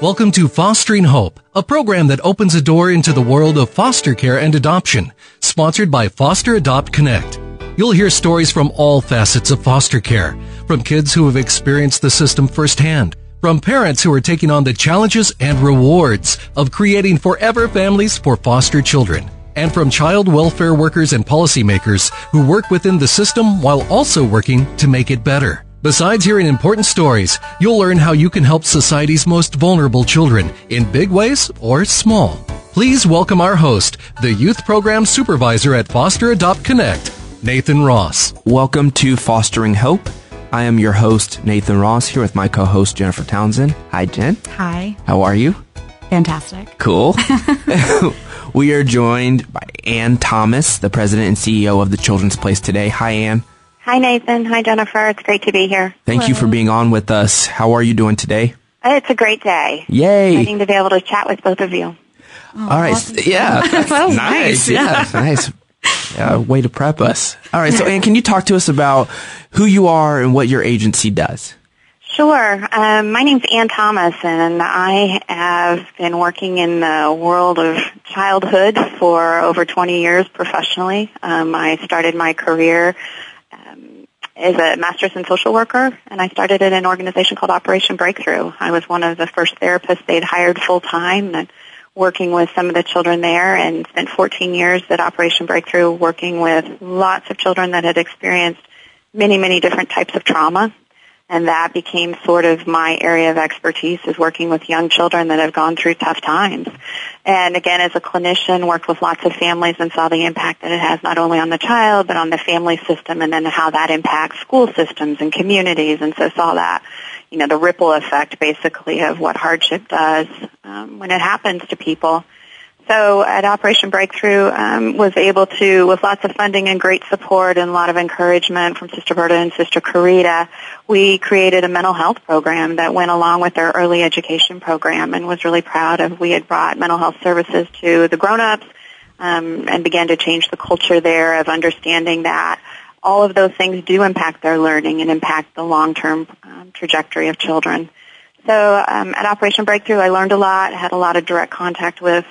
Welcome to Fostering Hope, a program that opens a door into the world of foster care and adoption, sponsored by Foster Adopt Connect. You'll hear stories from all facets of foster care, from kids who have experienced the system firsthand, from parents who are taking on the challenges and rewards of creating forever families for foster children, and from child welfare workers and policymakers who work within the system while also working to make it better. Besides hearing important stories, you'll learn how you can help society's most vulnerable children in big ways or small. Please welcome our host, the Youth Program Supervisor at Foster Adopt Connect, Nathan Ross. Welcome to Fostering Hope. I am your host, Nathan Ross, here with my co-host, Jennifer Townsend. Hi, Jen. Hi. How are you? Fantastic. Cool. We are joined by Ann Thomas, the President and CEO of the Children's Place today. Hi, Ann. Hi, Nathan. Hi, Jennifer. It's great to be here. Thank you for being on with us. How are you doing today? It's a great day. Yay. Exciting to be able to chat with both of you. All right. Awesome. Yeah. That's That was nice. nice. Yeah. Nice. Way to prep us. All right. So, Ann, can you talk to us about who you are and what your agency does? Sure. My name's Ann Thomas, and I have been working in the world of childhood for over 20 years professionally. I started my career as a master's in social worker, and I started at an organization called Operation Breakthrough. I was one of the first therapists they'd hired full-time and working with some of the children there, and spent 14 years at Operation Breakthrough working with lots of children that had experienced many, many different types of trauma. And that became sort of my area of expertise, is working with young children that have gone through tough times. And again, as a clinician, worked with lots of families and saw the impact that it has not only on the child, but on the family system, and then how that impacts school systems and communities. And so saw that, the ripple effect basically of what hardship does when it happens to people. So at Operation Breakthrough, was able to, with lots of funding and great support and a lot of encouragement from Sister Berta and Sister Carita, we created a mental health program that went along with our early education program, and was really proud of. We had brought mental health services to the grown-ups and began to change the culture there of understanding that all of those things do impact their learning and impact the long-term trajectory of children. So at Operation Breakthrough, I learned a lot, had a lot of direct contact with,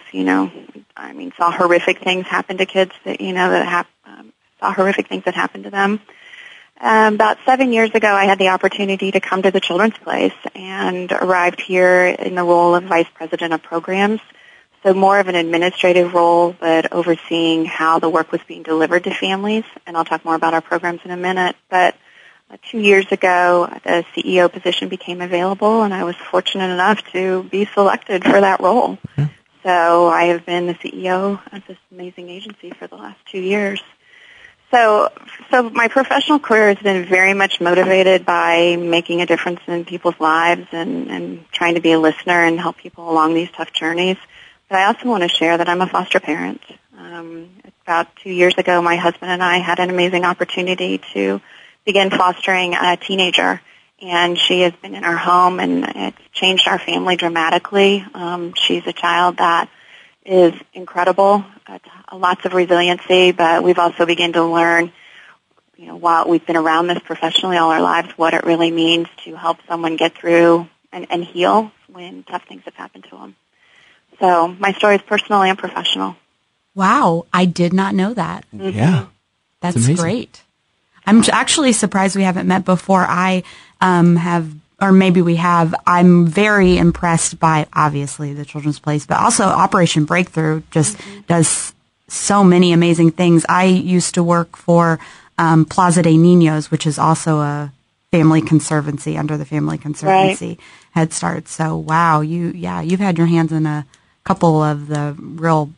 saw horrific things happen to kids that, saw horrific things that happened to them. About 7 years ago, I had the opportunity to come to the Children's Place and arrived here in the role of Vice President of Programs. So more of an administrative role, but overseeing how the work was being delivered to families. And I'll talk more about our programs in a minute. But 2 years ago, the CEO position became available, and I was fortunate enough to be selected for that role. Mm-hmm. So I have been the CEO of this amazing agency for the last 2 years. So my professional career has been very much motivated by making a difference in people's lives and trying to be a listener and help people along these tough journeys. But I also want to share that I'm a foster parent. About 2 years ago, my husband and I had an amazing opportunity to begin fostering a teenager, and she has been in our home, and it's changed our family dramatically. She's a child that is incredible, lots of resiliency, but we've also begun to learn, while we've been around this professionally all our lives, what it really means to help someone get through and heal when tough things have happened to them. So my story is personal and professional. Wow, I did not know that. Mm-hmm. Yeah. That's great. I'm actually surprised we haven't met before. I have, or maybe we have. I'm very impressed by, obviously, the Children's Place, but also Operation Breakthrough just does so many amazing things. I used to work for Plaza de Niños, which is also a family conservancy under the Family Conservancy Head Start. So, wow, you've had your hands in a couple of the real,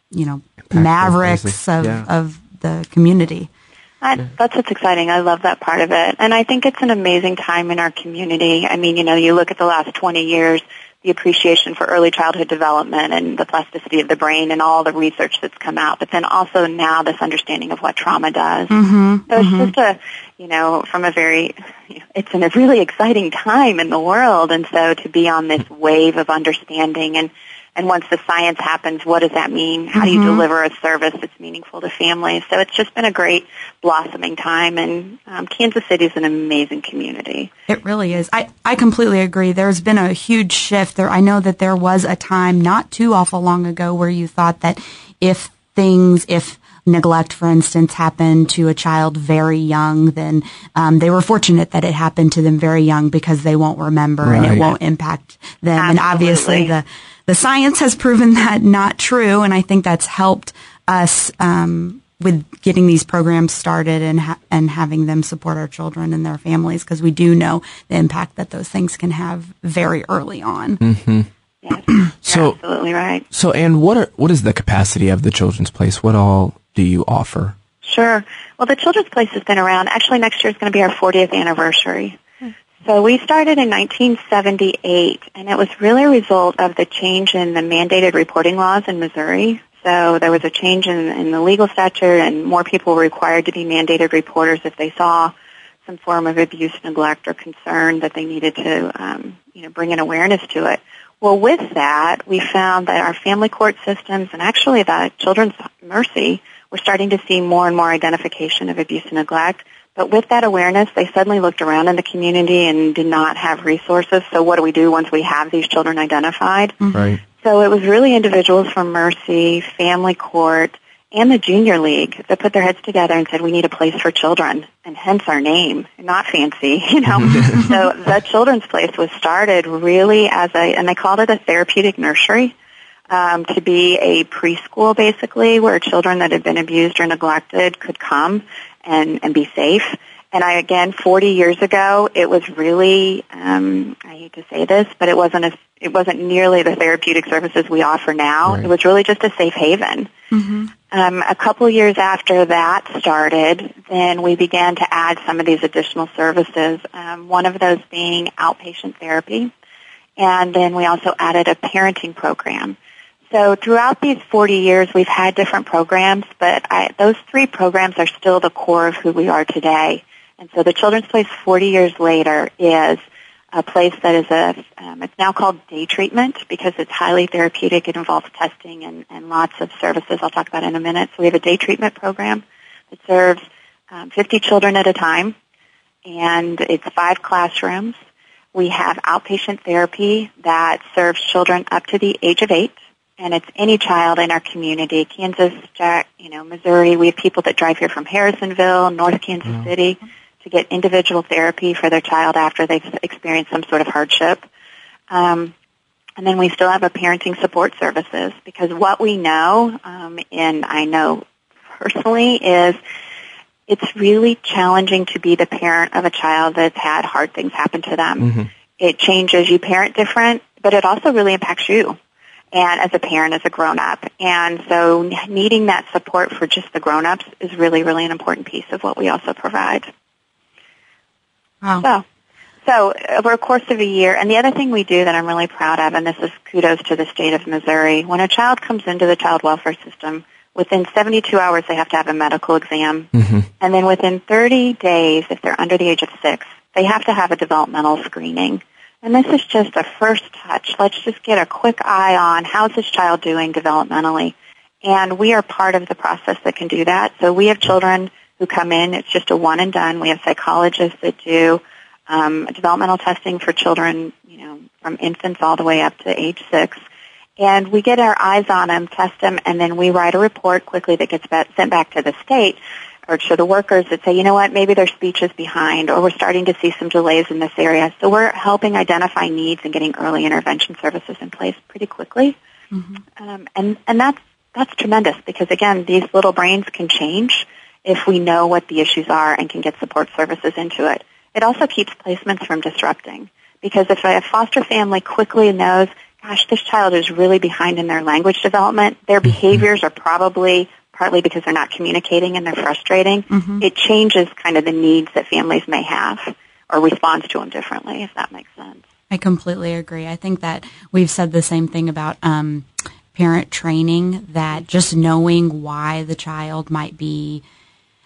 mavericks of the community. That's what's exciting. I love that part of it. And I think it's an amazing time in our community. I mean, you look at the last 20 years, the appreciation for early childhood development and the plasticity of the brain and all the research that's come out, but then also now this understanding of what trauma does. Mm-hmm. So it's just from a very, it's in a really exciting time in the world. And so to be on this wave of understanding and And once the science happens, what does that mean? How do you deliver a service that's meaningful to families? So it's just been a great blossoming time, and Kansas City is an amazing community. It really is. I completely agree. There's been a huge shift there. I know that there was a time not too awful long ago where you thought that if neglect, for instance, happened to a child very young, then they were fortunate that it happened to them very young because they won't remember and it won't impact them. Absolutely. And obviously the science has proven that not true, and I think that's helped us with getting these programs started and having them support our children and their families, because we do know the impact that those things can have very early on. Mm-hmm. Yes, you're absolutely right. So, Anne, what is the capacity of the Children's Place? What all do you offer? Sure. Well, the Children's Place has been around. Actually, next year is going to be our 40th anniversary. So we started in 1978, and it was really a result of the change in the mandated reporting laws in Missouri. So there was a change in the legal statute, and more people were required to be mandated reporters if they saw some form of abuse, neglect, or concern that they needed to bring an awareness to it. Well, with that, we found that our family court systems and actually the Children's Mercy were starting to see more and more identification of abuse and neglect. But with that awareness, they suddenly looked around in the community and did not have resources. So what do we do once we have these children identified? Right. So it was really individuals from Mercy, Family Court, and the Junior League that put their heads together and said, we need a place for children, and hence our name, not fancy, So the Children's Place was started really and they called it a therapeutic nursery, to be a preschool, basically, where children that had been abused or neglected could come and be safe. And 40 years ago, it was really, I hate to say this, but it wasn't nearly the therapeutic services we offer now. Right. It was really just a safe haven. Mm-hmm. A couple years after that started, then we began to add some of these additional services, one of those being outpatient therapy. And then we also added a parenting program. So throughout these 40 years, we've had different programs, but those 3 programs are still the core of who we are today. And so the Children's Place 40 years later is a place that is it's now called day treatment because it's highly therapeutic. It involves testing and lots of services I'll talk about in a minute. So we have a day treatment program that serves 50 children at a time, and it's 5 classrooms. We have outpatient therapy that serves children up to the age of 8. And it's any child in our community, Kansas, Missouri. We have people that drive here from Harrisonville, North Kansas City, to get individual therapy for their child after they've experienced some sort of hardship. And then we still have a parenting support services because what we know, and I know personally, is it's really challenging to be the parent of a child that's had hard things happen to them. Mm-hmm. It changes. You parent different, but it also really impacts you. And as a parent, as a grown-up. And so needing that support for just the grown-ups is really, really an important piece of what we also provide. Wow. So over a course of a year, and the other thing we do that I'm really proud of, and this is kudos to the state of Missouri, when a child comes into the child welfare system, within 72 hours they have to have a medical exam. Mm-hmm. And then within 30 days, if they're under the age of 6, they have to have a developmental screening. And this is just a first touch. Let's just get a quick eye on how's this child doing developmentally. And we are part of the process that can do that. So we have children who come in. It's just a one and done. We have psychologists that do developmental testing for children, from infants all the way up to age 6. And we get our eyes on them, test them, and then we write a report quickly that gets sent back to the state or to the workers that say, you know what, maybe their speech is behind, or we're starting to see some delays in this area. So we're helping identify needs and getting early intervention services in place pretty quickly. Mm-hmm. And that's tremendous because, again, these little brains can change if we know what the issues are and can get support services into it. It also keeps placements from disrupting because if a foster family quickly knows, gosh, this child is really behind in their language development, their behaviors are probably partly because they're not communicating and they're frustrating, it changes kind of the needs that families may have or responds to them differently, if that makes sense. I completely agree. I think that we've said the same thing about parent training, that just knowing why the child might be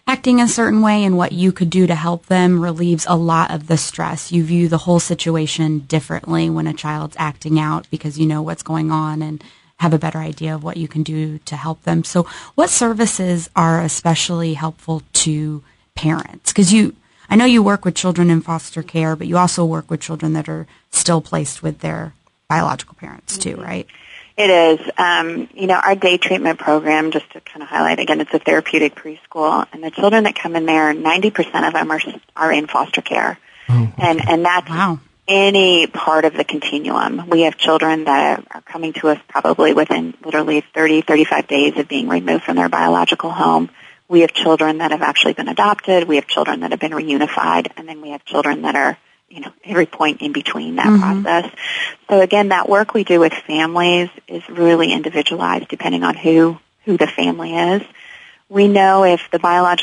acting a certain way and what you could do to help them relieves a lot of the stress. You view the whole situation differently when a child's acting out because you know what's going on and have a better idea of what you can do to help them. So what services are especially helpful to parents? Because I know you work with children in foster care, but you also work with children that are still placed with their biological parents too, right? It is. Our day treatment program, just to kind of highlight again, it's a therapeutic preschool, and the children that come in there, 90% of them are in foster care. Oh. And that's Wow. any part of the continuum. We have children that are coming to us probably within literally 30, 35 days of being removed from their biological home. We have children that have actually been adopted. We have children that have been reunified. And then we have children that are, every point in between that process. So again, that work we do with families is really individualized depending on who the family is. We know if a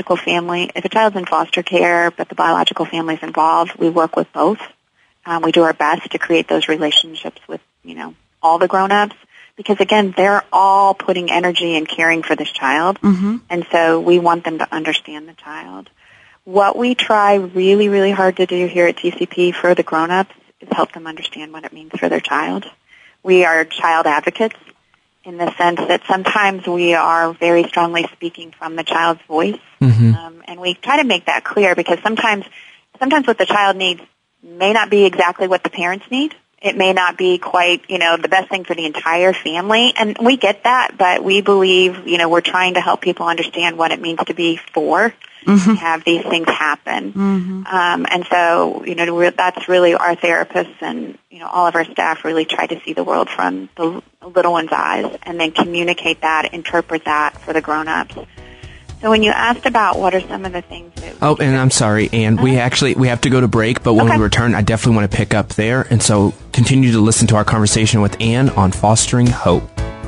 child's in foster care, but the biological family is involved, we work with both. We do our best to create those relationships with, all the grown-ups because, again, they're all putting energy and caring for this child, and so we want them to understand the child. What we try really, really hard to do here at TCP for the grown-ups is help them understand what it means for their child. We are child advocates in the sense that sometimes we are very strongly speaking from the child's voice, and we try to make that clear because sometimes what the child needs may not be exactly what the parents need. It may not be quite, the best thing for the entire family. And we get that, but we believe, we're trying to help people understand what it means to be four and have these things happen. And so, that's really our therapists and, all of our staff really try to see the world from the little one's eyes and then communicate that, interpret that for the grown-ups. So when you asked about what are some of the things that... Oh, and I'm sorry, Ann. We have to go to break, but when we return, I definitely want to pick up there. And so continue to listen to our conversation with Ann on fostering hope.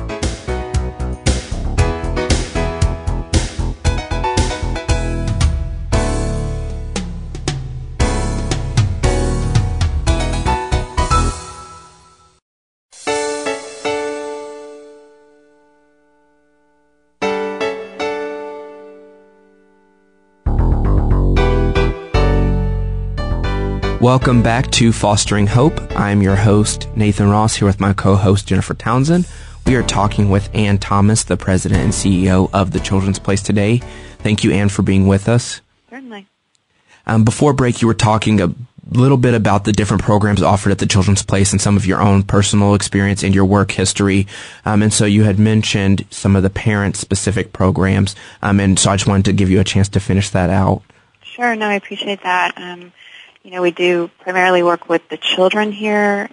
Welcome back to Fostering Hope. I'm your host, Nathan Ross, here with my co-host, Jennifer Townsend. We are talking with Ann Thomas, the president and CEO of the Children's Place today. Thank you, Ann, for being with us. Certainly. Before break, you were talking a little bit about the different programs offered at the Children's Place and some of your own personal experience and your work history. And so you had mentioned some of the parent-specific programs. And so I just wanted to give you a chance to finish that out. Sure. No, I appreciate that. We do primarily work with the children here.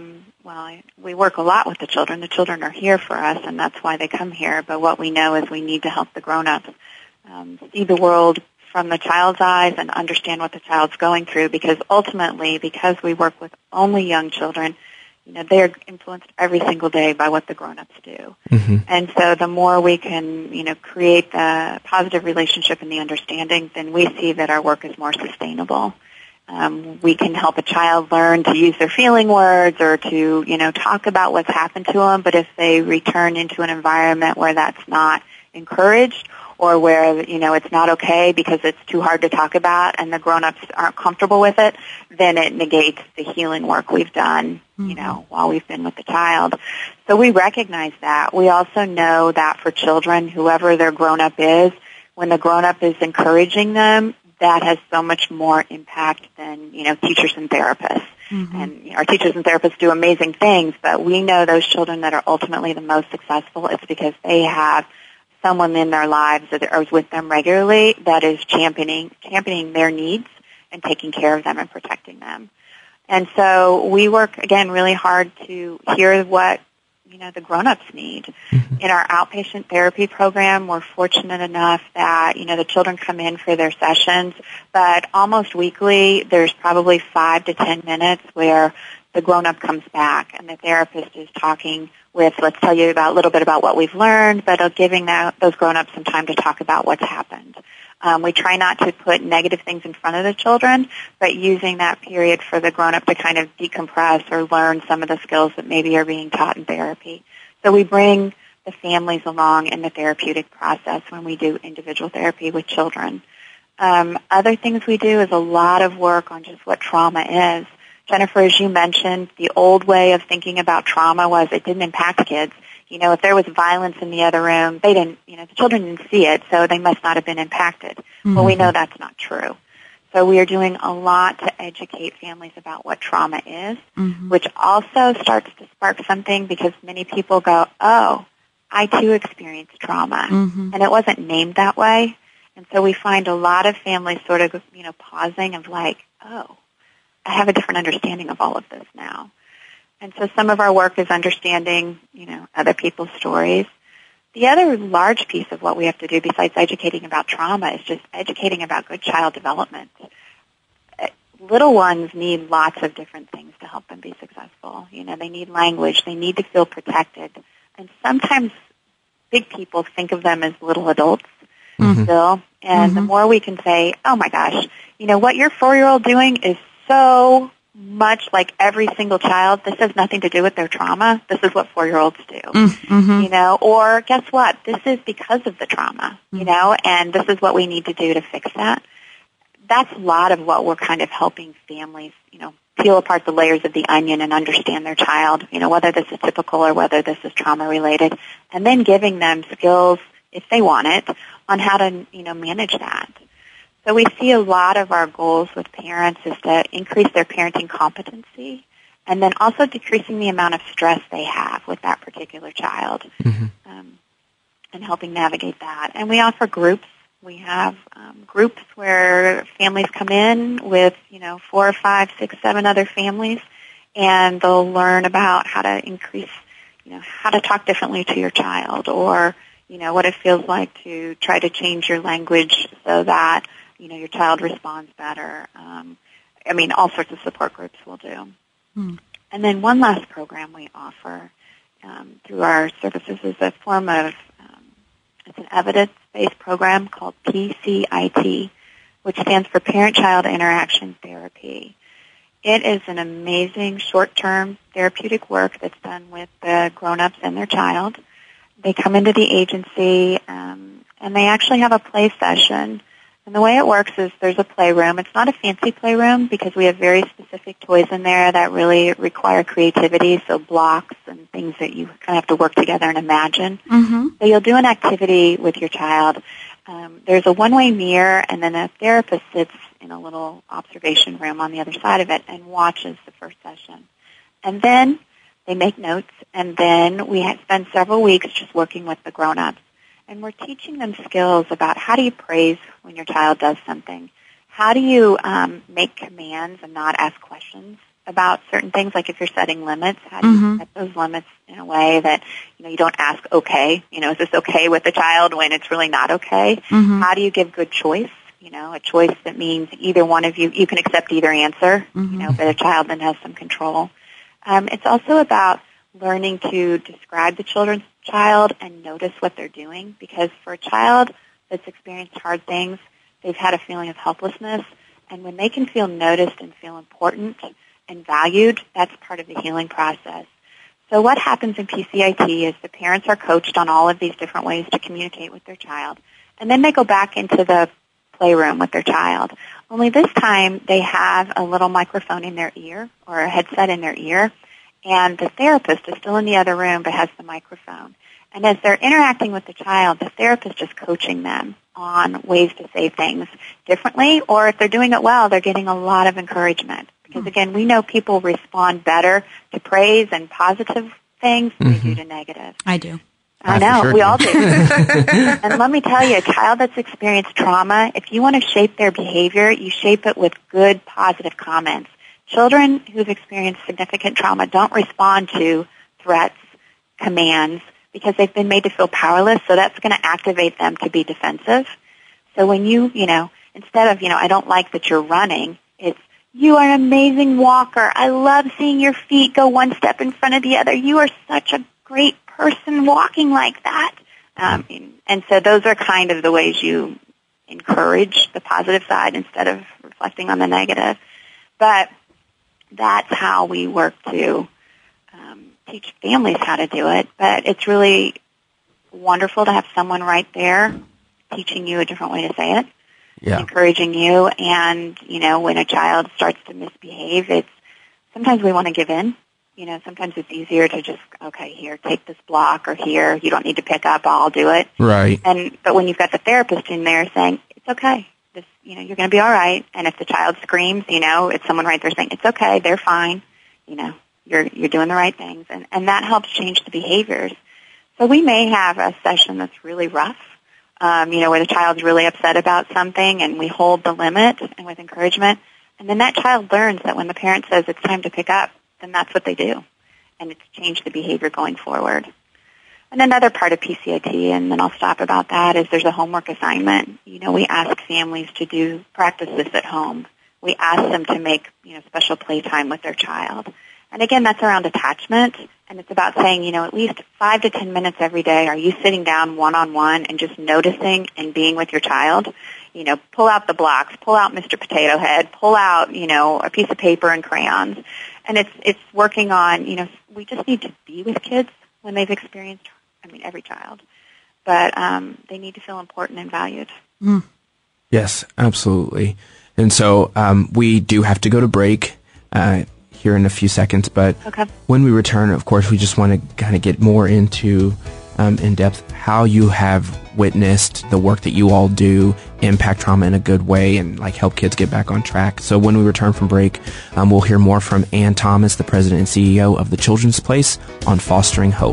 We work a lot with the children. The children are here for us, and that's why they come here. But what we know is we need to help the grown-ups see the world from the child's eyes and understand what the child's going through because ultimately, because we work with only young children, they're influenced every single day by what the grown-ups do. And so the more we can, create the positive relationship and the understanding, then we see that our work is more sustainable. We can help a child learn to use their feeling words or to, talk about what's happened to them. But if they return into an environment where that's not encouraged or where, it's not okay because it's too hard to talk about and the grown-ups aren't comfortable with it, then it negates the healing work we've done, while we've been with the child. So we recognize that. We also know that for children, whoever their grown-up is, when the grown-up is encouraging them, that has so much more impact than, teachers and therapists. And our teachers and therapists do amazing things, but we know those children that are ultimately the most successful, it's because they have someone in their lives that is with them regularly that is championing their needs and taking care of them and protecting them. And so we work, again, really hard to hear what the grown-ups need. In our outpatient therapy program, we're fortunate enough that, the children come in for their sessions, but almost weekly there's probably 5 to 10 minutes where the grown-up comes back and the therapist is talking with, let's tell you a little bit about what we've learned, but giving those grown-ups some time to talk about what's happened. We try not to put negative things in front of the children, but using that period for the grown-up to kind of decompress or learn some of the skills that maybe are being taught in therapy. So we bring the families along in the therapeutic process when we do individual therapy with children. Other things we do is a lot of work on just what trauma is. Jennifer, as you mentioned, the old way of thinking about trauma was it didn't impact kids. If there was violence in the other room, they didn't, the children didn't see it, so they must not have been impacted. Mm-hmm. Well, we know that's not true. So we are doing a lot to educate families about what trauma is, mm-hmm. which also starts to spark something because many people go, oh, I too experienced trauma, mm-hmm. and it wasn't named that way. And so we find a lot of families sort of, pausing of like, oh, I have a different understanding of all of this now. And so some of our work is understanding, other people's stories. The other large piece of what we have to do besides educating about trauma is just educating about good child development. Little ones need lots of different things to help them be successful. They need language. They need to feel protected. And sometimes big people think of them as little adults mm-hmm. still. And mm-hmm. the more we can say, oh, my gosh, what your 4-year-old doing is so much like every single child. This has nothing to do with their trauma. This is what 4-year-olds do, mm-hmm. Or guess what? This is because of the trauma, mm-hmm. And this is what we need to do to fix that. That's a lot of what we're kind of helping families, peel apart the layers of the onion and understand their child, whether this is typical or whether this is trauma-related, and then giving them skills, if they want it, on how to, manage that. So we see a lot of our goals with parents is to increase their parenting competency and then also decreasing the amount of stress they have with that particular child mm-hmm. And helping navigate that. And we offer groups. We have groups where families come in with, 4 or 5, 6, 7 other families, and they'll learn about how to increase, how to talk differently to your child or, what it feels like to try to change your language so that your child responds better. All sorts of support groups will do. Hmm. And then one last program we offer through our services is a form of, it's an evidence-based program called PCIT, which stands for Parent-Child Interaction Therapy. It is an amazing short-term therapeutic work that's done with the grown-ups and their child. They come into the agency, and they actually have a play session. And the way it works is there's a playroom. It's not a fancy playroom because we have very specific toys in there that really require creativity, so blocks and things that you kind of have to work together and imagine. Mm-hmm. So you'll do an activity with your child. There's a one-way mirror, and then a therapist sits in a little observation room on the other side of it and watches the first session. And then they make notes, and then we spend several weeks just working with the grown-ups. And we're teaching them skills about how do you praise when your child does something. How do you make commands and not ask questions about certain things, like if you're setting limits, how do you mm-hmm. set those limits in a way that, you don't ask, okay, is this okay with the child when it's really not okay? Mm-hmm. How do you give good choice? A choice that means either one of you can accept either answer, mm-hmm. But a child then has some control. It's also about learning to describe the child and notice what they're doing, because for a child that's experienced hard things, they've had a feeling of helplessness, and when they can feel noticed and feel important and valued, that's part of the healing process. So what happens in PCIT is the parents are coached on all of these different ways to communicate with their child, and then they go back into the playroom with their child. Only this time they have a little microphone in their ear or a headset in their ear, and the therapist is still in the other room but has the microphone. And as they're interacting with the child, the therapist is coaching them on ways to say things differently, or if they're doing it well, they're getting a lot of encouragement. Because, again, we know people respond better to praise and positive things than mm-hmm. they do to negative. I do. I know, sure we all do. And let me tell you, a child that's experienced trauma, if you want to shape their behavior, you shape it with good, positive comments. Children who've experienced significant trauma don't respond to threats, commands, because they've been made to feel powerless, so that's going to activate them to be defensive. So when you instead of, I don't like that you're running, it's, you are an amazing walker. I love seeing your feet go one step in front of the other. You are such a great person walking like that. And so those are kind of the ways you encourage the positive side instead of reflecting on the negative. But that's how we work to teach families how to do it. But it's really wonderful to have someone right there teaching you a different way to say it. encouraging you. And, when a child starts to misbehave, sometimes we want to give in. Sometimes it's easier to just, okay, here, take this block, or here, you don't need to pick up, I'll do it. Right. But when you've got the therapist in there saying, it's okay, you're going to be all right. And if the child screams, it's someone right there saying, it's okay, they're fine, you're doing the right things. And that helps change the behaviors. So we may have a session that's really rough, where the child's really upset about something, and we hold the limit and with encouragement. And then that child learns that when the parent says it's time to pick up, then that's what they do. And it's changed the behavior going forward. And another part of PCIT, and then I'll stop about that, is there's a homework assignment. We ask families to do practices at home. We ask them to make, special playtime with their child. And again, that's around attachment, and it's about saying, at least 5 to 10 minutes every day, are you sitting down one-on-one and just noticing and being with your child? Pull out the blocks, pull out Mr. Potato Head, pull out, a piece of paper and crayons. And it's working on, we just need to be with kids when they've experienced, every child. But they need to feel important and valued. Mm. Yes, absolutely. And so we do have to go to break here in a few seconds. But when we return, of course, we just want to kind of get more into in depth how you have witnessed the work that you all do impact trauma in a good way and help kids get back on track. So when we return from break, we'll hear more from Ann Thomas, the president and CEO of the Children's Place, on fostering hope.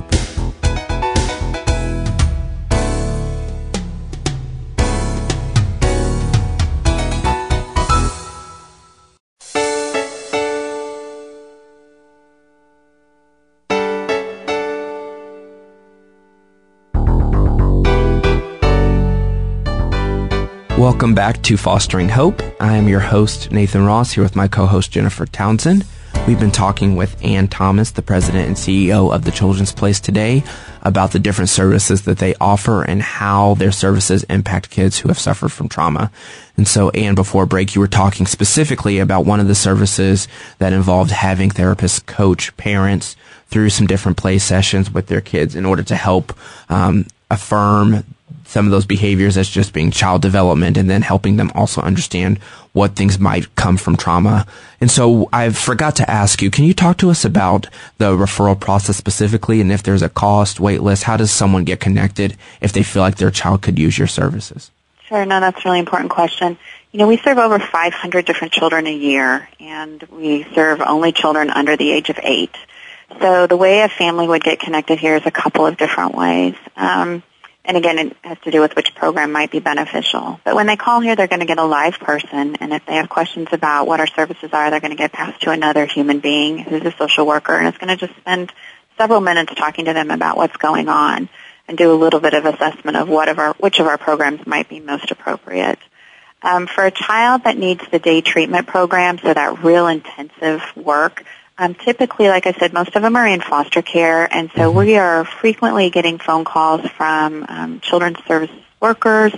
Welcome back to Fostering Hope. I am your host, Nathan Ross, here with my co-host, Jennifer Townsend. We've been talking with Ann Thomas, the president and CEO of the Children's Place, today about the different services that they offer and how their services impact kids who have suffered from trauma. And so, Ann, before break, you were talking specifically about one of the services that involved having therapists coach parents through some different play sessions with their kids in order to help affirm some of those behaviors as just being child development, and then helping them also understand what things might come from trauma. And so I forgot to ask you, can you talk to us about the referral process specifically, and if there's a cost, wait list, how does someone get connected if they feel like their child could use your services? Sure, no, that's a really important question. We serve over 500 different children a year, and we serve only children under the age of 8. So the way a family would get connected here is a couple of different ways. And again, it has to do with which program might be beneficial. But when they call here, they're going to get a live person, and if they have questions about what our services are, they're going to get passed to another human being who's a social worker, and it's going to just spend several minutes talking to them about what's going on and do a little bit of assessment of which of our programs might be most appropriate. For a child that needs the day treatment program, so that real intensive work, typically, like I said, most of them are in foster care, and so we are frequently getting phone calls from children's service workers,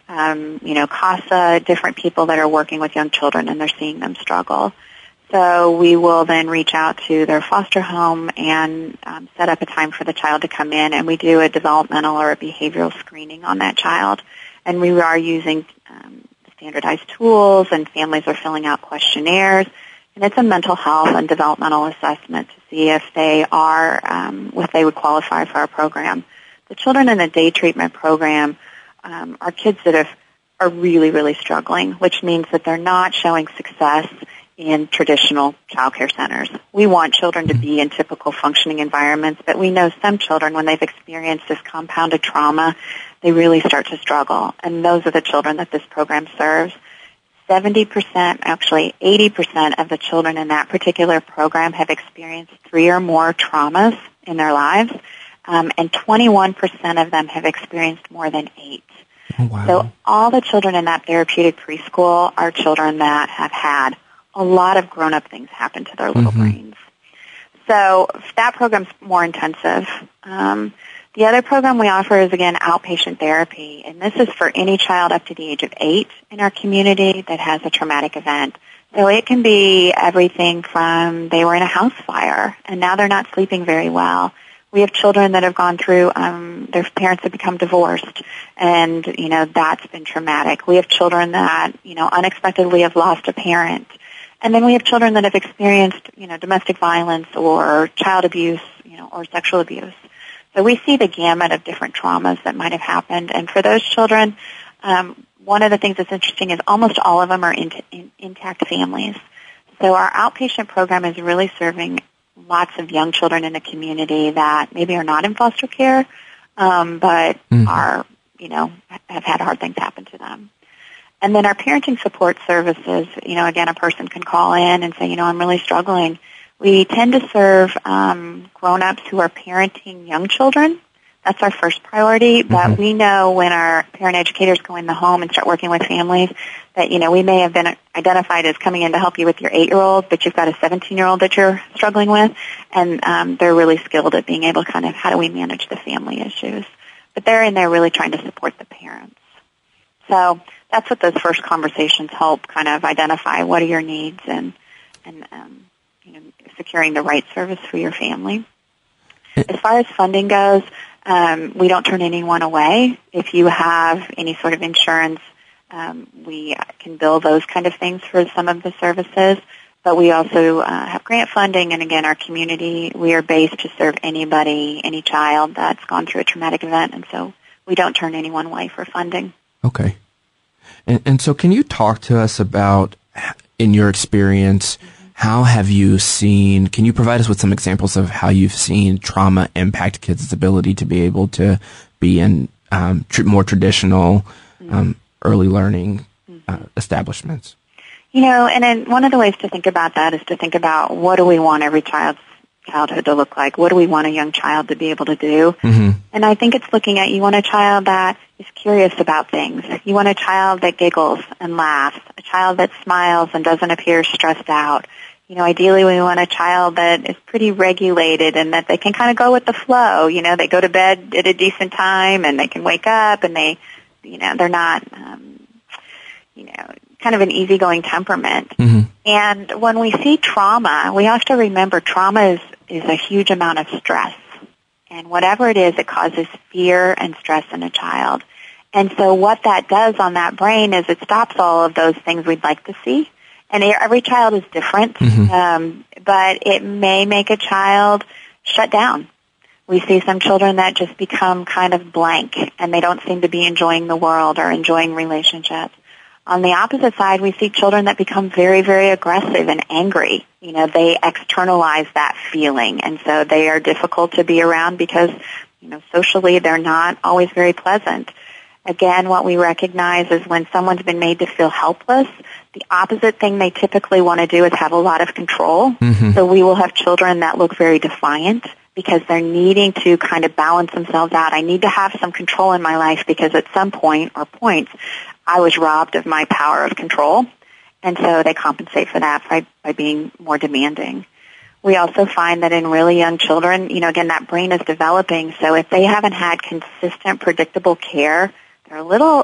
CASA, different people that are working with young children, and they're seeing them struggle. So we will then reach out to their foster home and set up a time for the child to come in, and we do a developmental or a behavioral screening on that child. And we are using standardized tools, and families are filling out questionnaires. And it's a mental health and developmental assessment to see if they would qualify for our program. The children in the day treatment program are kids that are really, really struggling, which means that they're not showing success in traditional child care centers. We want children to be in typical functioning environments, but we know some children, when they've experienced this compounded trauma, they really start to struggle. And those are the children that this program serves. 70%, actually 80% of the children in that particular program have experienced 3 or more traumas in their lives, and 21% of them have experienced more than 8. Oh, wow. So all the children in that therapeutic preschool are children that have had a lot of grown-up things happen to their little brains. So that program's more intensive. The other program we offer is, again, outpatient therapy, and this is for any child up to the age of 8 in our community that has a traumatic event. So it can be everything from they were in a house fire, and now they're not sleeping very well. We have children that have gone through, their parents have become divorced, and, that's been traumatic. We have children that, unexpectedly have lost a parent. And then we have children that have experienced, domestic violence or child abuse, or sexual abuse. So we see the gamut of different traumas that might have happened. And for those children, one of the things that's interesting is almost all of them are intact families. So our outpatient program is really serving lots of young children in the community that maybe are not in foster care, but are, have had hard things happen to them. And then our parenting support services, again, a person can call in and say, I'm really struggling. We tend to serve grown-ups who are parenting young children. That's our first priority, but we know when our parent educators go in the home and start working with families that, we may have been identified as coming in to help you with your 8-year-old, but you've got a 17-year-old that you're struggling with, and they're really skilled at being able to kind of, how do we manage the family issues? But they're in there really trying to support the parents. So that's what those first conversations help kind of identify. What are your needs and securing the right service for your family. As far as funding goes, we don't turn anyone away. If you have any sort of insurance, we can bill those kind of things for some of the services. But we also have grant funding, and again, our community, we are based to serve anybody, any child that's gone through a traumatic event, and so we don't turn anyone away for funding. Okay. And so can you talk to us about, in your experience, how have you seen, can you provide us with some examples of how you've seen trauma impact kids' ability to be able to be in more traditional early learning establishments? And then one of the ways to think about that is to think about what do we want every childhood to look like? What do we want a young child to be able to do? And I think it's looking at, you want a child that is curious about things. You want a child that giggles and laughs, a child that smiles and doesn't appear stressed out. Ideally we want a child that is pretty regulated and that they can kind of go with the flow. They go to bed at a decent time and they can wake up and they're not, kind of an easygoing temperament. And when we see trauma, we have to remember trauma is a huge amount of stress. And whatever it is, it causes fear and stress in a child. And so what that does on that brain is it stops all of those things we'd like to see. And every child is different, but it may make a child shut down. We see some children that just become kind of blank, and they don't seem to be enjoying the world or enjoying relationships. On the opposite side, we see children that become very, very aggressive and angry. They externalize that feeling, and so they are difficult to be around because, socially they're not always very pleasant. Again, what we recognize is when someone's been made to feel helpless, the opposite thing they typically want to do is have a lot of control. So we will have children that look very defiant because they're needing to kind of balance themselves out. I need to have some control in my life because at some point or points I was robbed of my power of control, and so they compensate for that by being more demanding. We also find that in really young children, again, that brain is developing, so if they haven't had consistent, predictable care, they're a little,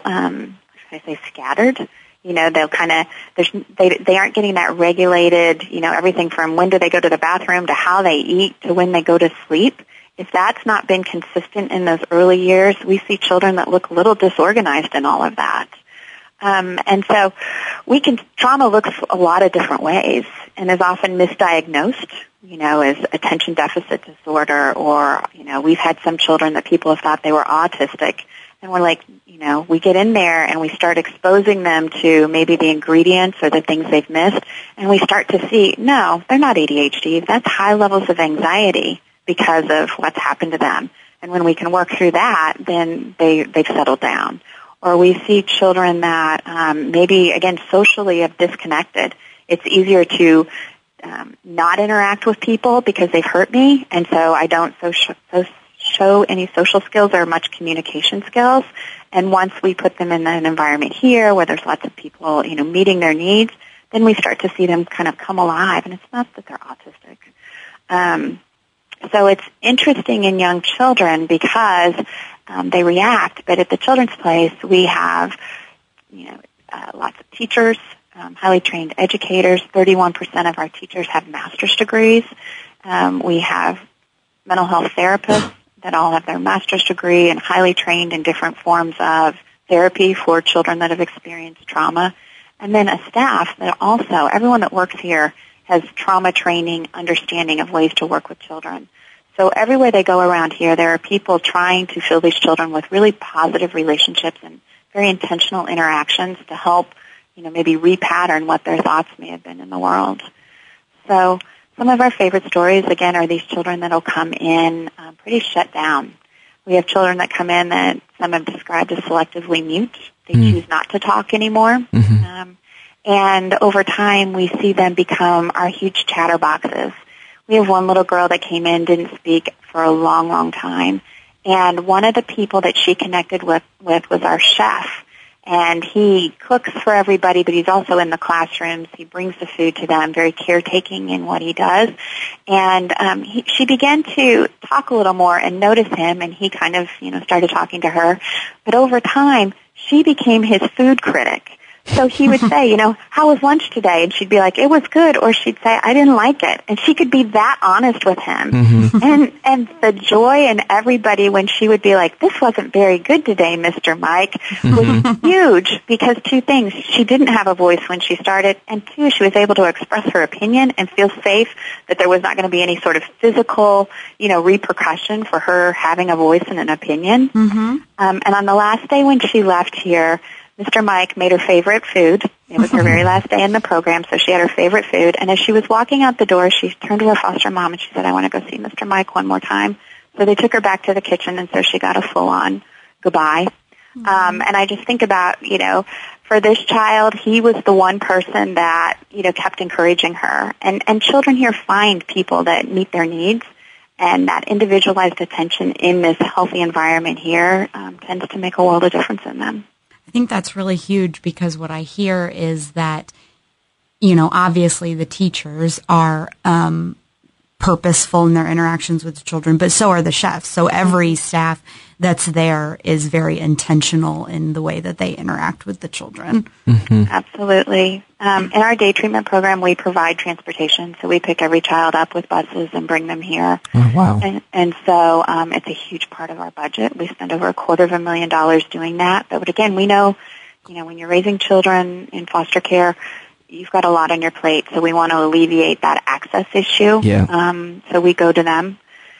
scattered. They'll kind of, they aren't getting that regulated, everything from when do they go to the bathroom to how they eat to when they go to sleep. If that's not been consistent in those early years, we see children that look a little disorganized in all of that. And so trauma looks a lot of different ways and is often misdiagnosed, as attention deficit disorder, or, we've had some children that people have thought they were autistic. And we're like, we get in there and we start exposing them to maybe the ingredients or the things they've missed, and we start to see, no, they're not ADHD. That's high levels of anxiety because of what's happened to them. And when we can work through that, then they've settled down. Or we see children that maybe, again, socially have disconnected. It's easier to not interact with people because they've hurt me, and so I don't show any social skills or much communication skills. And once we put them in an environment here where there's lots of people, meeting their needs, then we start to see them kind of come alive. And it's not that they're autistic. So it's interesting in young children because they react. But at the Children's Place, we have, lots of teachers, highly trained educators. 31% of our teachers have master's degrees. We have mental health therapists that all have their master's degree and highly trained in different forms of therapy for children that have experienced trauma. And then a staff that also, everyone that works here has trauma training, understanding of ways to work with children. So everywhere they go around here, there are people trying to fill these children with really positive relationships and very intentional interactions to help, maybe repattern what their thoughts may have been in the world. So some of our favorite stories, again, are these children that will come in pretty shut down. We have children that come in that some have described as selectively mute. They choose not to talk anymore. Mm-hmm. And over time, we see them become our huge chatterboxes. We have one little girl that came in, didn't speak for a long, long time. And one of the people that she connected with was our chef. And he cooks for everybody, but he's also in the classrooms. He brings the food to them, very caretaking in what he does. And she began to talk a little more and notice him, and he kind of, started talking to her. But over time, she became his food critic. So he would say, how was lunch today? And she'd be like, it was good. Or she'd say, I didn't like it. And she could be that honest with him. Mm-hmm. And the joy in everybody when she would be like, this wasn't very good today, Mr. Mike, was huge, because two things. She didn't have a voice when she started, and two, she was able to express her opinion and feel safe that there was not going to be any sort of physical, repercussion for her having a voice and an opinion. Mm-hmm. And on the last day when she left here, Mr. Mike made her favorite food. It was her very last day in the program, so she had her favorite food. And as she was walking out the door, she turned to her foster mom and she said, I want to go see Mr. Mike one more time. So they took her back to the kitchen, and so she got a full-on goodbye. Mm-hmm. And I just think about, for this child, he was the one person that, kept encouraging her. And children here find people that meet their needs, and that individualized attention in this healthy environment here tends to make a world of difference in them. I think that's really huge, because what I hear is that, obviously the teachers are purposeful in their interactions with the children, but so are the chefs. So every staff that's there is very intentional in the way that they interact with the children. Mm-hmm. Absolutely. In our day treatment program, we provide transportation. So we pick every child up with buses and bring them here. Oh, wow. And so it's a huge part of our budget. We spend over $250,000 doing that. But again, we know, when you're raising children in foster care, you've got a lot on your plate. So we want to alleviate that access issue. Yeah. So we go to them.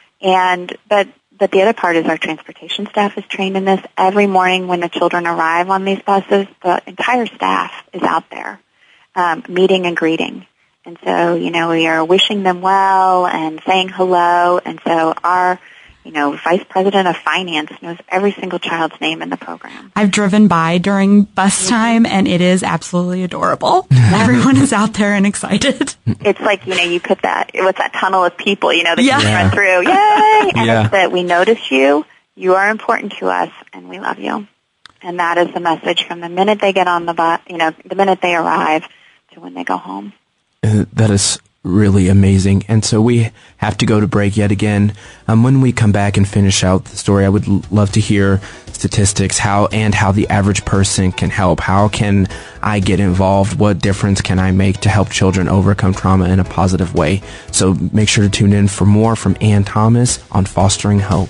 But the other part is our transportation staff is trained in this. Every morning when the children arrive on these buses, the entire staff is out there meeting and greeting. And so, we are wishing them well and saying hello. And so our, vice president of finance knows every single child's name in the program. I've driven by during bus time, and it is absolutely adorable. Everyone is out there and excited. It's like, you put that tunnel of people, that you run through. Yay! And it's that we notice you, you are important to us, and we love you. And that is the message from the minute they get on the bus, the minute they arrive to when they go home. That is really amazing. And so we have to go to break yet again. When we come back and finish out the story, I would love to hear statistics, how the average person can help. How can I get involved? What difference can I make to help children overcome trauma in a positive way? So make sure to tune in for more from Ann Thomas on Fostering Hope.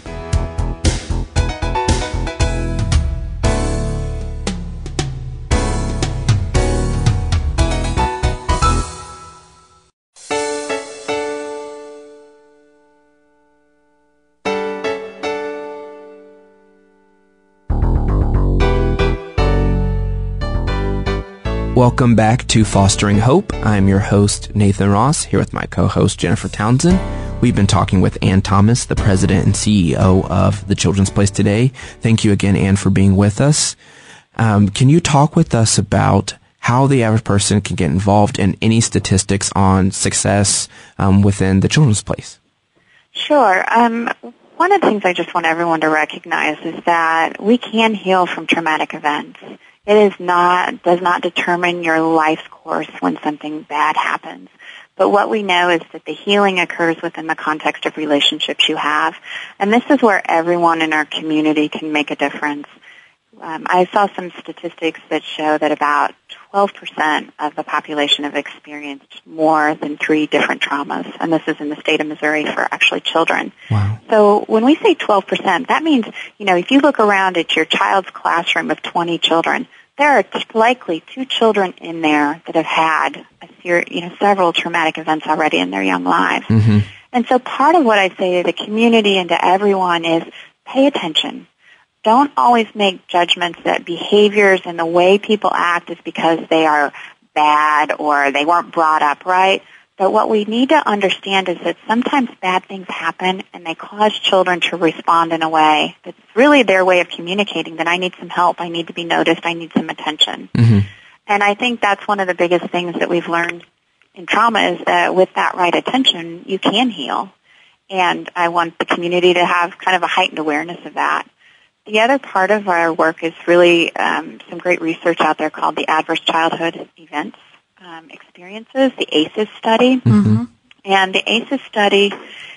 Welcome back to Fostering Hope. I'm your host, Nathan Ross, here with my co-host, Jennifer Townsend. We've been talking with Ann Thomas, the president and CEO of the Children's Place today. Thank you again, Ann, for being with us. Can you talk with us about how the average person can get involved in any statistics on success within the Children's Place? Sure. One of the things I just want everyone to recognize is that we can heal from traumatic events. It does not determine your life's course when something bad happens. But what we know is that the healing occurs within the context of relationships you have. And this is where everyone in our community can make a difference. I saw some statistics that show that about 12% of the population have experienced more than 3 different traumas, and this is in the state of Missouri for actually children. Wow. So when we say 12%, that means, if you look around at your child's classroom of 20 children, there are likely 2 children in there that have had several traumatic events already in their young lives. Mm-hmm. And so part of what I say to the community and to everyone is pay attention. Don't always make judgments that behaviors and the way people act is because they are bad or they weren't brought up right. But what we need to understand is that sometimes bad things happen and they cause children to respond in a way that's really their way of communicating that I need some help, I need to be noticed, I need some attention. Mm-hmm. And I think that's one of the biggest things that we've learned in trauma is that with that right attention, you can heal. And I want the community to have kind of a heightened awareness of that. The other part of our work is really some great research out there called the Adverse Childhood Events Experiences, the ACEs study. Mm-hmm. And the ACEs study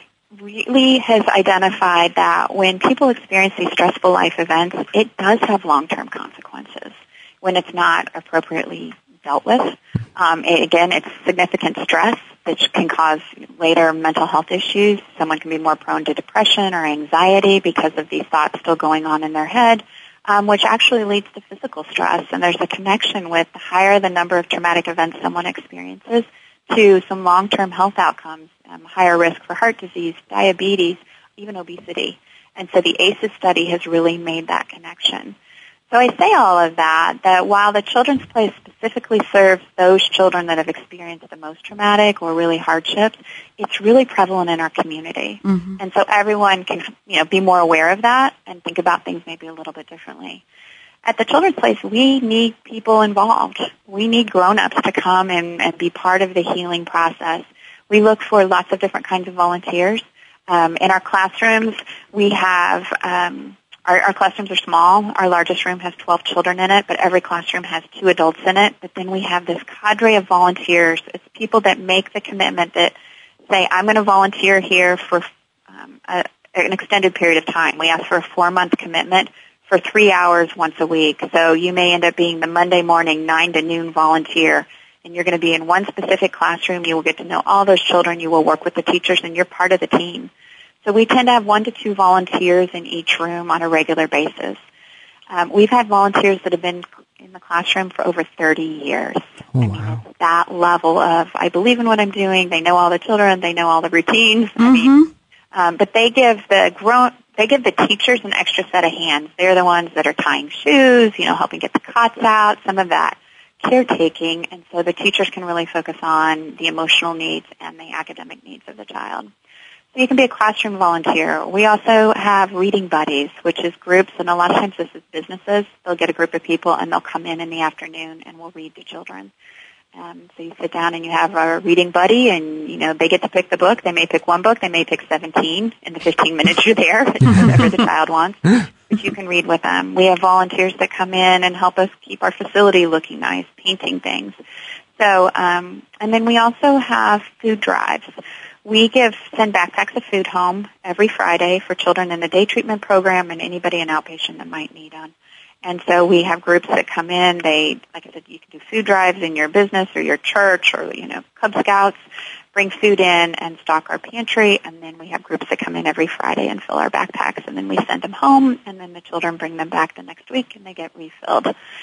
really has identified that when people experience these stressful life events, it does have long-term consequences when it's not appropriately dealt with. Again, it's significant stress that can cause later mental health issues. Someone can be more prone to depression or anxiety because of these thoughts still going on in their head, which actually leads to physical stress. And there's a connection with the higher the number of traumatic events someone experiences to some long-term health outcomes, higher risk for heart disease, diabetes, even obesity. And so the ACEs study has really made that connection. So I say all of that while the Children's Place specifically serves those children that have experienced the most traumatic or really hardships, it's really prevalent in our community. Mm-hmm. And so everyone can, be more aware of that and think about things maybe a little bit differently. At the Children's Place, we need people involved. We need grown-ups to come and be part of the healing process. We look for lots of different kinds of volunteers. In our classrooms, we have our classrooms are small. Our largest room has 12 children in it, but every classroom has 2 adults in it. But then we have this cadre of volunteers. It's people that make the commitment that say, I'm going to volunteer here for an extended period of time. We ask for a 4-month commitment for 3 hours once a week. So you may end up being the Monday morning 9 to noon volunteer, and you're going to be in one specific classroom. You will get to know all those children. You will work with the teachers, and you're part of the team. So we tend to have 1 to 2 volunteers in each room on a regular basis. We've had volunteers that have been in the classroom for over 30 years. Oh, I mean, it's that level of, I believe in what I'm doing. They know all the children. They know all the routines. Mm-hmm. But they give the teachers an extra set of hands. They're the ones that are tying shoes, helping get the cots out, some of that caretaking. And so the teachers can really focus on the emotional needs and the academic needs of the child. So you can be a classroom volunteer. We also have reading buddies, which is groups, and a lot of times this is businesses. They'll get a group of people, and they'll come in the afternoon, and we'll read to children. So you sit down, and you have a reading buddy, and, they get to pick the book. They may pick 1 book. They may pick 17 in the 15 minutes you're there, whatever the child wants. But you can read with them. We have volunteers that come in and help us keep our facility looking nice, painting things. So, and then we also have food drives. We send backpacks of food home every Friday for children in the day treatment program and anybody in outpatient that might need them. And so we have groups that come in. Like I said, you can do food drives in your business or your church or, Cub Scouts, bring food in and stock our pantry. And then we have groups that come in every Friday and fill our backpacks. And then we send them home, and then the children bring them back the next week, and they get refilled.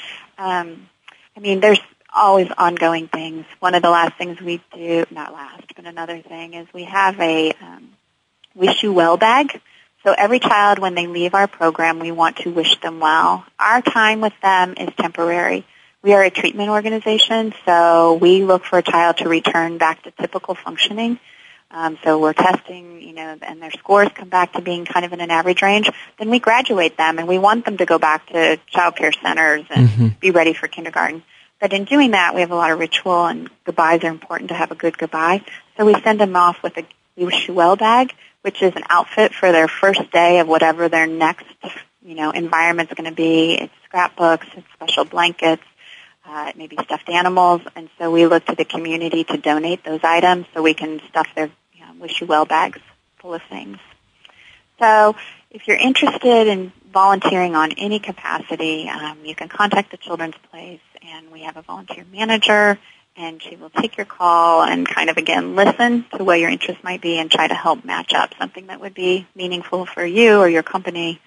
There's always ongoing things. One of the last things we do, not last, but another thing is we have a Wish You Well bag. So every child, when they leave our program, we want to wish them well. Our time with them is temporary. We are a treatment organization, so we look for a child to return back to typical functioning. So we're testing, and their scores come back to being kind of in an average range. Then we graduate them, and we want them to go back to child care centers and be ready for kindergarten. But in doing that, we have a lot of ritual, and goodbyes are important to have a good goodbye. So we send them off with a Wish You Well bag, which is an outfit for their first day of whatever their next, environment's going to be. It's scrapbooks, it's special blankets, it may be stuffed animals. And so we look to the community to donate those items so we can stuff their Wish You Well bags full of things. So if you're interested in volunteering on any capacity, you can contact the Children's Place, and we have a volunteer manager, and she will take your call and kind of, again, listen to what your interest might be and try to help match up something that would be meaningful for you or your company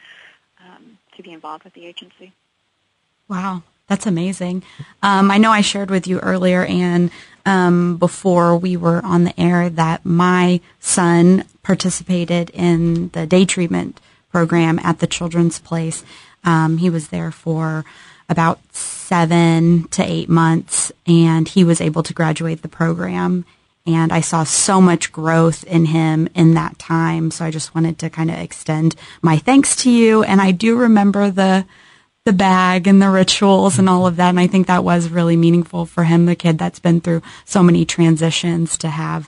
to be involved with the agency. Wow, that's amazing. I know I shared with you earlier, Anne, before we were on the air, that my son participated in the day treatment program at the Children's Place. He was there for about 7 to 8 months, and he was able to graduate the program. And I saw so much growth in him in that time. So I just wanted to kind of extend my thanks to you. And I do remember the bag and the rituals and all of that. And I think that was really meaningful for him, the kid that's been through so many transitions, to have,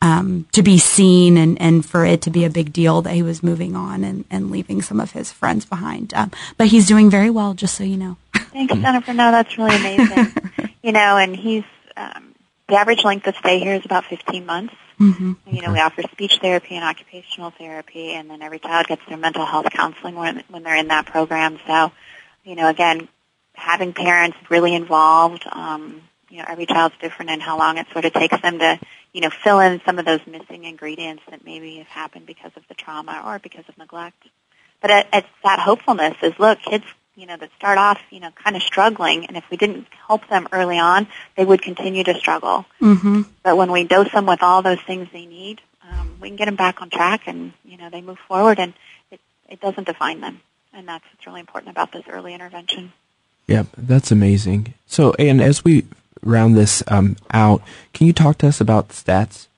to be seen and for it to be a big deal that he was moving on and leaving some of his friends behind. But he's doing very well, just so you know. Thanks, Jennifer. No, that's really amazing. And he's, the average length of stay here is about 15 months. Mm-hmm. We offer speech therapy and occupational therapy, and then every child gets their mental health counseling when they're in that program. So, again, having parents really involved, every child's different in how long it sort of takes them to, fill in some of those missing ingredients that maybe have happened because of the trauma or because of neglect. But it's that hopefulness is, look, kids, that start off, kind of struggling, and if we didn't help them early on, they would continue to struggle. Mm-hmm. But when we dose them with all those things they need, we can get them back on track, and, they move forward, and it doesn't define them. And that's what's really important about this early intervention. Yeah, that's amazing. So, and as we round this out, can you talk to us about stats?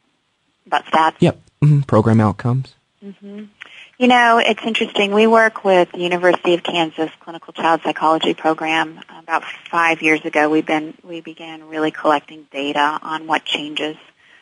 About stats? Yep. Mm-hmm. Program outcomes. Mm-hmm. It's interesting. We work with the University of Kansas Clinical Child Psychology Program. About 5 years ago, we began really collecting data on what changes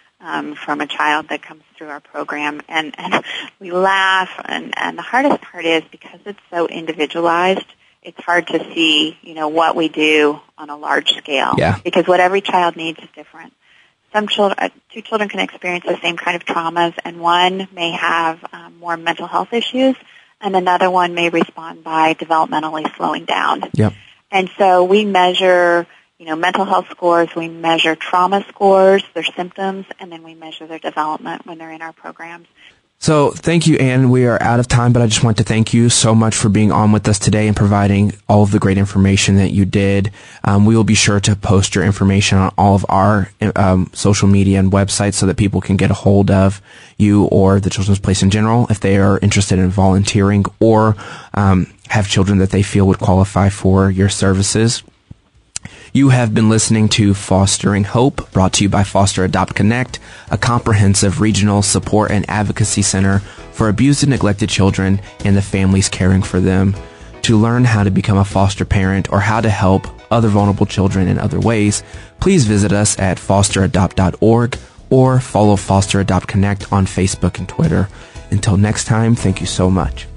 from a child that comes through our program. And we laugh, and the hardest part is, because it's so individualized, it's hard to see, what we do on a large scale. Yeah. Because what every child needs is different. Two children can experience the same kind of traumas, and one may have more mental health issues, and another one may respond by developmentally slowing down. Yep. And so we measure, mental health scores, we measure trauma scores, their symptoms, and then we measure their development when they're in our programs. So thank you, Anne. We are out of time, but I just want to thank you so much for being on with us today and providing all of the great information that you did. We will be sure to post your information on all of our social media and websites so that people can get a hold of you or the Children's Place in general if they are interested in volunteering or have children that they feel would qualify for your services. You have been listening to Fostering Hope, brought to you by Foster Adopt Connect, a comprehensive regional support and advocacy center for abused and neglected children and the families caring for them. To learn how to become a foster parent or how to help other vulnerable children in other ways, please visit us at fosteradopt.org or follow Foster Adopt Connect on Facebook and Twitter. Until next time, thank you so much.